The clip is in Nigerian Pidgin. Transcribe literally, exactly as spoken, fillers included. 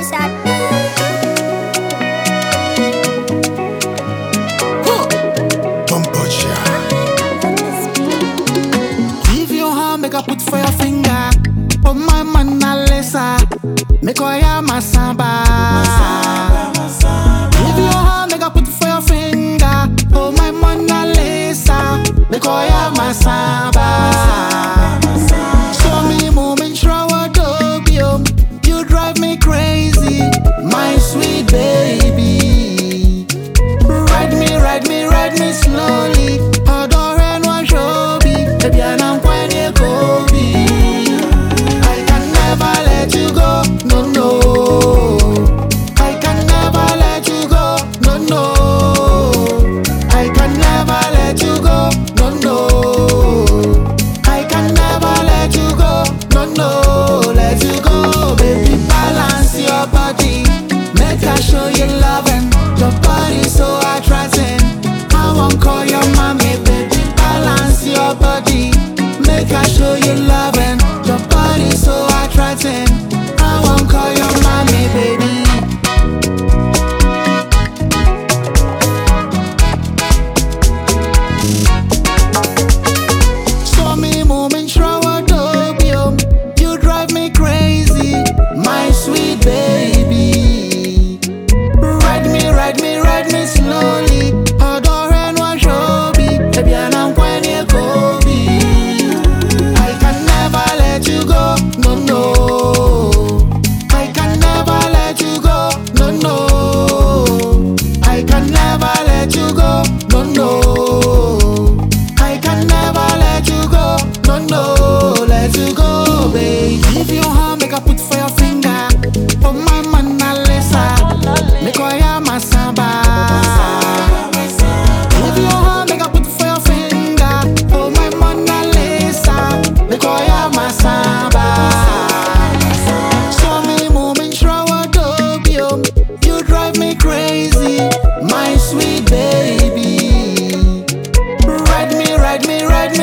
sad. Give your hand, make I put for your finger. Oh my Mona Lisa, make I hear my samba. Give your hand, make I put for your finger. Oh my Mona Lisa, make I hear my samba. Show me moment, show a dopio. You drive me crazy, my sweet baby. Ride me, ride me, ride me slowly. Adore and wash obi, baby, and I'm quite a Kobe. I can never let you go, no, no. I can never let you go, no, no. I can never let you go, no, no. I can never let you go, no, no. Let you go, baby, balance your body. Make I show you loving. Your body so attracting. I won't call your mommy, baby, balance your body. Make I show you loving. Your body so attracting. I won't call your mommy, baby. Show me moment, show a dopio. You drive me crazy, my sweet baby. Ride me, ride me, ride me slowly. Adore and wash obi, baby, and I'm quite a Kobe. I can never let you go, no, no. I can never let you go, no, no. I can never let you go, no, no. I can never let you go, no, no. Let you go, babe. Give your hand, make I put for your finger. Oh my Mona Lisa, make I hear my samba. Give your hand, make I put for your finger. Oh my Mona Lisa, make I hear my samba. Show me moment, show a dopio. You drive me crazy, my sweet baby. Ride me, ride me, ride me.